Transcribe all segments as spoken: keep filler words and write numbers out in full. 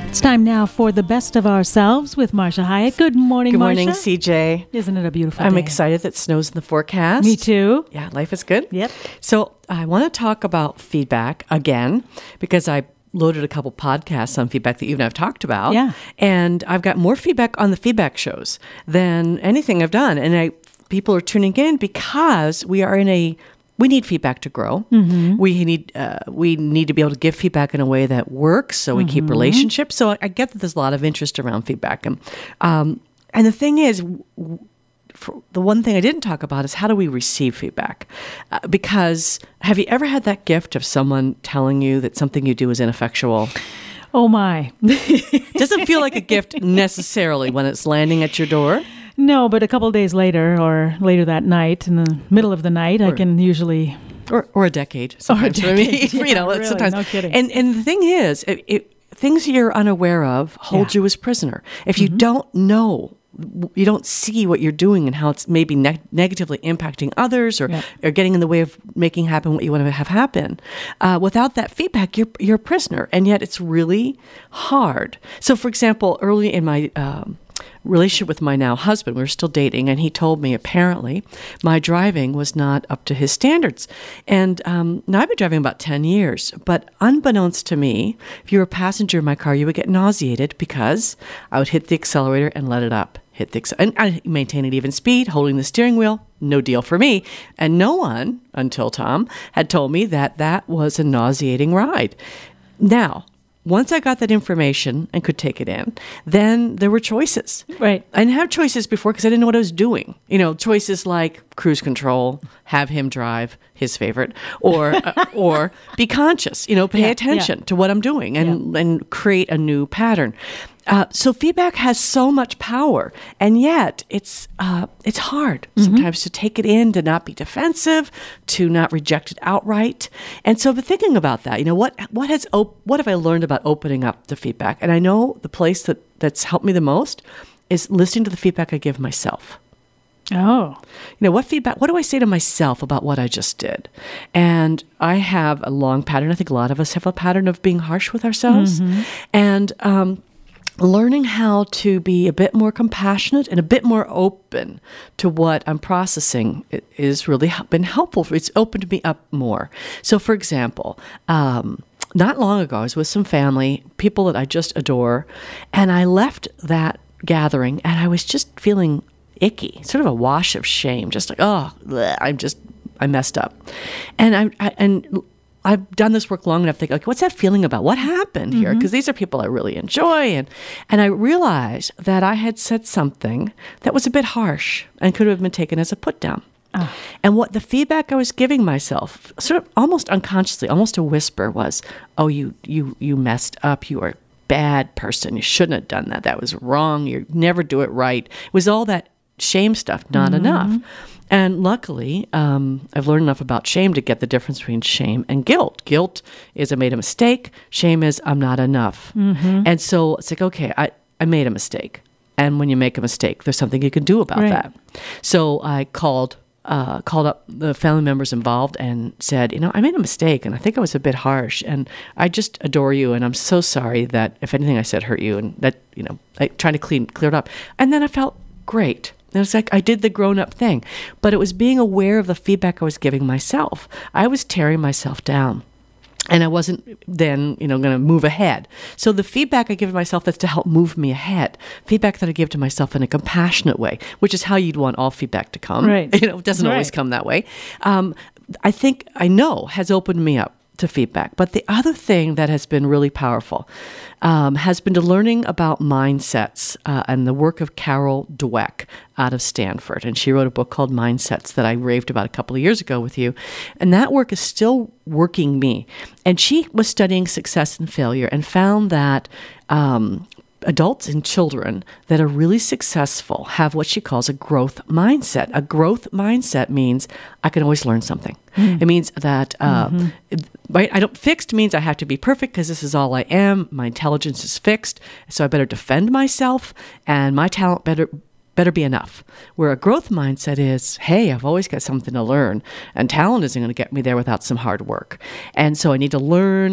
It's time now for the best of ourselves with Marcia Hyatt. Good morning, Good Marcia. morning, C J. Isn't it a beautiful I'm day? excited that snow's in the forecast. Me too. Yeah, life is good. Yep. So I want to talk about feedback again because I loaded a couple podcasts on feedback that you and I have talked about. Yeah. And I've got more feedback on the feedback shows than anything I've done. And I people are tuning in because we are in a We need feedback to grow. Mm-hmm. We need uh, we need to be able to give feedback in a way that works, so we mm-hmm. keep relationships. So I, I get that there's a lot of interest around feedback, and um, and the thing is, w- for the one thing I didn't talk about is how do we receive feedback? Uh, because have you ever had that gift of someone telling you that something you do is ineffectual? Oh my! Doesn't feel like a gift necessarily when it's landing at your door. No, but a couple of days later or later that night, in the middle of the night, or, I can usually... Or, or a decade sometimes. Or a decade, for me. yeah, you know, really, sometimes. No kidding. And, and the thing is, it, it, things you're unaware of hold yeah. you as prisoner. If you mm-hmm. don't know, you don't see what you're doing and how it's maybe ne- negatively impacting others or, yeah. or getting in the way of making happen what you want to have happen. Uh, without that feedback, you're, you're a prisoner. And yet it's really hard. So, for example, early in my... Um, relationship with my now husband, we were still dating, and he told me apparently my driving was not up to his standards. And um, now I've been driving about ten years, but unbeknownst to me, if you were a passenger in my car, you would get nauseated because I would hit the accelerator and let it up. Hit the and I maintain an even speed, holding the steering wheel, no deal for me. And no one, until Tom, had told me that that was a nauseating ride. Now, once I got that information and could take it in, then there were choices. Right. I didn't have choices before because I didn't know what I was doing. You know, choices like cruise control, have him drive, his favorite, or uh, or be conscious. You know, pay yeah, attention yeah. to what I'm doing and yeah. and create a new pattern. Uh, so feedback has so much power, and yet it's uh, it's hard mm-hmm. sometimes to take it in, to not be defensive, to not reject it outright. And so, I've been thinking about that. You know, what what has op- what have I learned about opening up to feedback? And I know the place that, that's helped me the most is listening to the feedback I give myself. Oh. You know, what feedback, what do I say to myself about what I just did? And I have a long pattern. I think a lot of us have a pattern of being harsh with ourselves. Mm-hmm. And um, learning how to be a bit more compassionate and a bit more open to what I'm processing is really been helpful. It's opened me up more. So, for example, um, not long ago, I was with some family, people that I just adore, and I left that gathering, and I was just feeling icky, sort of a wash of shame, just like, oh, bleh, I'm just, I messed up. And I, I and I've done this work long enough to think, like, what's that feeling about? What happened here? Because mm-hmm. these are people I really enjoy. And, and I realized that I had said something that was a bit harsh and could have been taken as a put down. Oh. And what the feedback I was giving myself, sort of almost unconsciously, almost a whisper, was, oh, you you you messed up. You are a bad person. You shouldn't have done that. That was wrong. You never do it right. It was all that shame stuff, not mm-hmm. enough. And luckily, um, I've learned enough about shame to get the difference between shame and guilt. Guilt is I made a mistake. Shame is I'm not enough. Mm-hmm. And so it's like, okay, I, I made a mistake. And when you make a mistake, there's something you can do about right. that. So I called uh, called up the family members involved and said, you know, I made a mistake and I think I was a bit harsh and I just adore you and I'm so sorry that if anything I said hurt you and that, you know, I trying to clean clear it up. And then I felt great. And it's like I did the grown-up thing, but it was being aware of the feedback I was giving myself. I was tearing myself down, and I wasn't then, you know, going to move ahead. So the feedback I give myself that's to help move me ahead, feedback that I give to myself in a compassionate way, which is how you'd want all feedback to come. Right. You know, it doesn't right. always come that way. Um, I think I know has opened me up to feedback. But the other thing that has been really powerful um, has been to learning about mindsets uh, and the work of Carol Dweck out of Stanford. And she wrote a book called Mindsets that I raved about a couple of years ago with you. And that work is still working me. And she was studying success and failure and found that um, adults and children that are really successful have what she calls a growth mindset. A growth mindset means I can always learn something. Mm. It means that, uh, mm-hmm. right? I don't, fixed means I have to be perfect because this is all I am. My intelligence is fixed, so I better defend myself, and my talent better better be enough. Where a growth mindset is, hey, I've always got something to learn, and talent isn't going to get me there without some hard work. And so I need to learn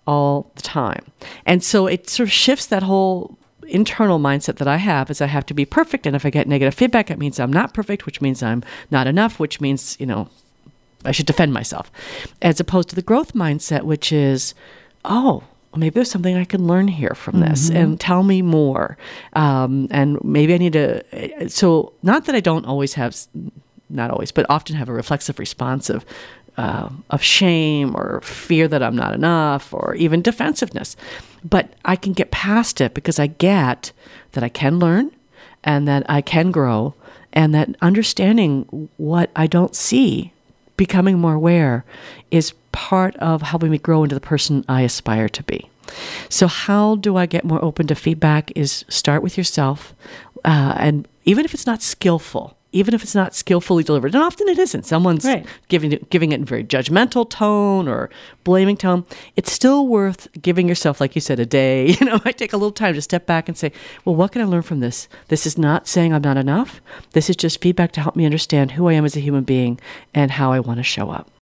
all the time. And so it sort of shifts that whole internal mindset that I have is I have to be perfect. And if I get negative feedback, it means I'm not perfect, which means I'm not enough, which means, you know, I should defend myself. As opposed to the growth mindset, which is, oh, maybe there's something I can learn here from this, mm-hmm. and tell me more. Um, and maybe I need to, so not that I don't always have, not always, but often have a reflexive response of, uh, of shame or fear that I'm not enough or even defensiveness. But I can get past it because I get that I can learn and that I can grow and that understanding what I don't see, becoming more aware, is part of helping me grow into the person I aspire to be. So how do I get more open to feedback is start with yourself. Uh, and even if it's not skillful, even if it's not skillfully delivered, and often it isn't, someone's right. giving it, giving it in a very judgmental tone or blaming tone, it's still worth giving yourself, like you said, a day. You know, it might take a little time to step back and say, well, what can I learn from this? This is not saying I'm not enough. This is just feedback to help me understand who I am as a human being and how I want to show up.